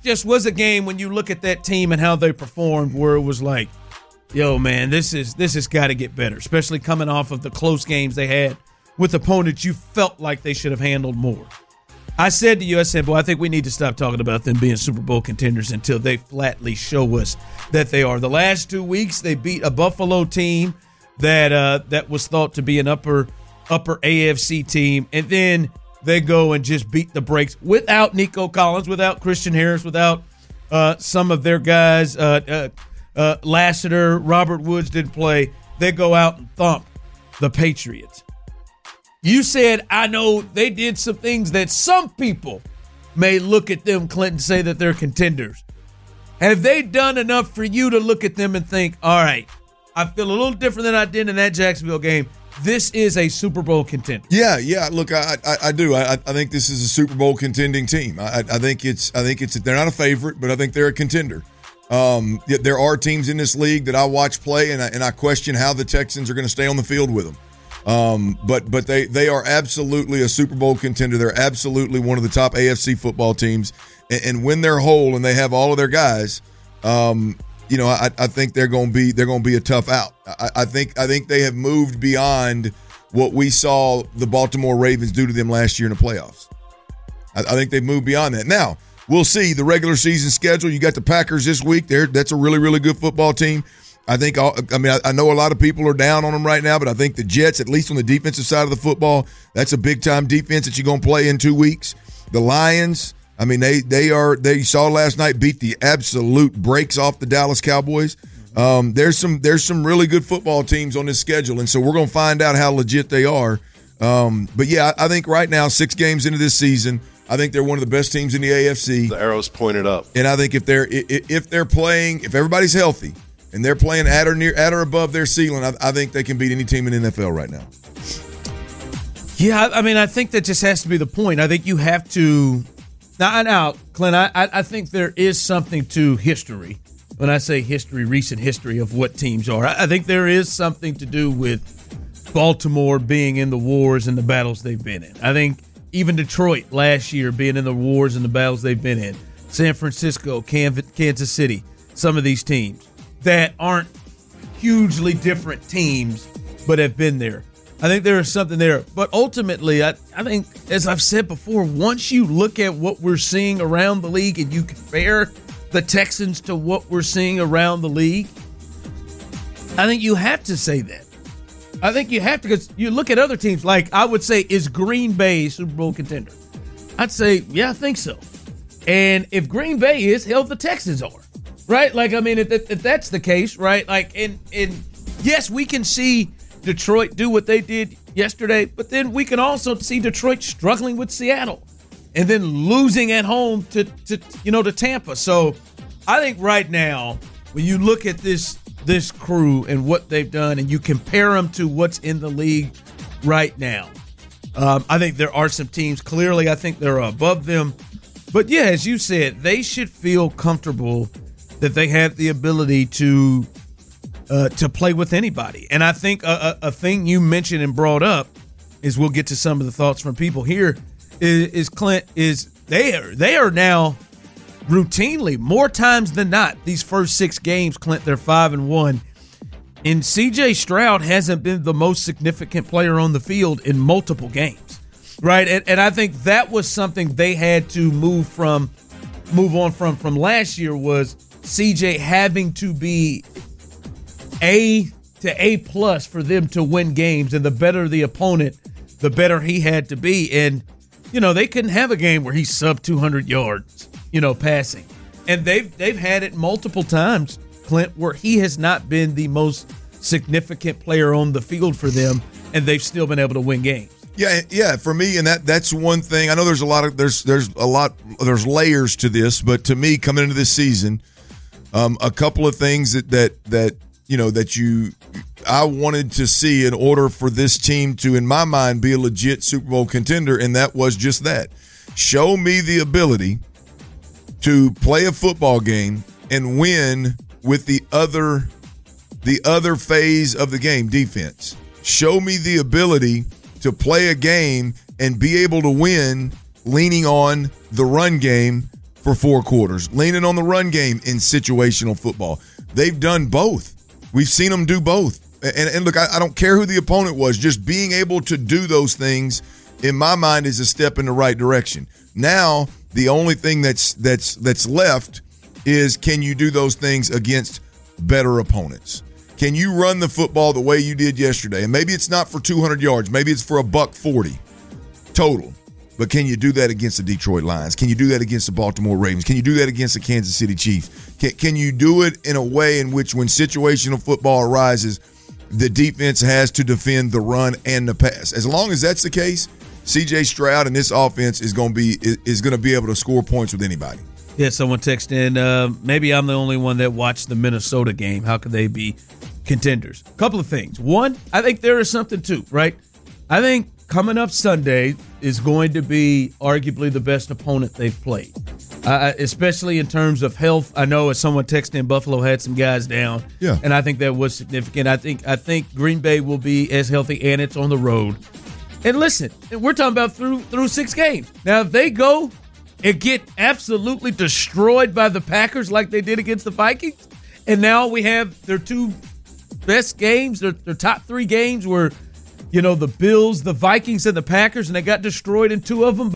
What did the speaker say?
just was a game when you look at that team and how they performed where it was like, yo, man, this has got to get better, especially coming off of the close games they had with opponents you felt like they should have handled more. I said to you, I said, boy, I think we need to stop talking about them being Super Bowl contenders until they flatly show us that they are. The last 2 weeks, they beat a Buffalo team that was thought to be an upper AFC team, and then they go and just beat the brakes without Nico Collins, without Christian Harris, without some of their guys. Lassiter, Robert Woods didn't play. They go out and thump the Patriots. You said, I know they did some things that some people may look at them, Clint, and say that they're contenders. Have they done enough for you to look at them and think, all right, I feel a little different than I did in that Jacksonville game. This is a Super Bowl contender. Yeah. Look, I do. I think this is a Super Bowl contending team. I think it's they're not a favorite, but I think they're a contender. There are teams in this league that I watch play, and I question how the Texans are going to stay on the field with them. But they are absolutely a Super Bowl contender. They're absolutely one of the top AFC football teams. And when they're whole and they have all of their guys, I think they're going to be a tough out. I think they have moved beyond what we saw the Baltimore Ravens do to them last year in the playoffs. I think they've moved beyond that. Now, we'll see the regular season schedule. You got the Packers this week. That's a really, really good football team. I know a lot of people are down on them right now, but I think the Jets, at least on the defensive side of the football, that's a big-time defense that you're going to play in 2 weeks. The Lions, I mean, they saw last night beat the absolute brakes off the Dallas Cowboys. There's some really good football teams on this schedule, and so we're going to find out how legit they are. But yeah, I think right now, 6 games into this season, I think they're one of the best teams in the AFC. The arrow's pointed up, and I think if they're playing, if everybody's healthy and they're playing at or above their ceiling, I think they can beat any team in the NFL right now. Yeah, I mean, I think that just has to be the point. I think you have to. Now, Clint, I think there is something to history. When I say history, recent history of what teams are, I think there is something to do with Baltimore being in the wars and the battles they've been in. I think even Detroit last year being in the wars and the battles they've been in. San Francisco, Kansas City, some of these teams that aren't hugely different teams but have been there. I think there is something there. But ultimately, I think, as I've said before, once you look at what we're seeing around the league and you compare the Texans to what we're seeing around the league, I think you have to say that. I think you have to, because you look at other teams, like I would say, is Green Bay a Super Bowl contender? I'd say, yeah, I think so. And if Green Bay is, hell, the Texans are. Right? Like, I mean, if that's the case, right? Like, and yes, we can see Detroit do what they did yesterday, but then we can also see Detroit struggling with Seattle and then losing at home to Tampa. So I think right now, when you look at this crew and what they've done and you compare them to what's in the league right now, I think there are some teams, clearly I think they're above them. But yeah, as you said, they should feel comfortable that they have the ability to play with anybody. And I think a thing you mentioned and brought up is, we'll get to some of the thoughts from people here, is Clint, is they are now routinely, more times than not, these first 6 games, Clint, they're 5-1. And C.J. Stroud hasn't been the most significant player on the field in multiple games, right? And I think that was something they had to move on from last year, was CJ having to be A to A+ for them to win games, and the better the opponent, the better he had to be. And they couldn't have a game where he's sub 200 yards, passing. And they've had it multiple times, Clint, where he has not been the most significant player on the field for them, and they've still been able to win games. Yeah, for me, and that's one thing. I know there's layers to this, but to me, coming into this season, a couple of things that I wanted to see in order for this team to, in my mind, be a legit Super Bowl contender, and that was just that. Show me the ability to play a football game and win with the other phase of the game, defense. Show me the ability to play a game and be able to win leaning on the run game for 4 quarters, leaning on the run game in situational football. They've done both. We've seen them do both. And look, I don't care who the opponent was. Just being able to do those things, in my mind, is a step in the right direction. Now, the only thing that's left is, can you do those things against better opponents? Can you run the football the way you did yesterday? And maybe it's not for 200 yards. Maybe it's for $140 total. But can you do that against the Detroit Lions? Can you do that against the Baltimore Ravens? Can you do that against the Kansas City Chiefs? Can you do it in a way in which, when situational football arises, the defense has to defend the run and the pass? As long as that's the case, C.J. Stroud and this offense is going to be able to score points with anybody. Yeah, someone texted in, maybe I'm the only one that watched the Minnesota game. How could they be contenders? A couple of things. One, I think there is something too, right? I think coming up Sunday is going to be arguably the best opponent they've played, especially in terms of health. I know, as someone texted in, Buffalo had some guys down, and I think that was significant. I think Green Bay will be as healthy, and it's on the road. And listen, we're talking about through 6 games. Now, if they go and get absolutely destroyed by the Packers like they did against the Vikings, and now we have their 2 best games, their top 3 games were, the Bills, the Vikings, and the Packers, and they got destroyed in 2 of them.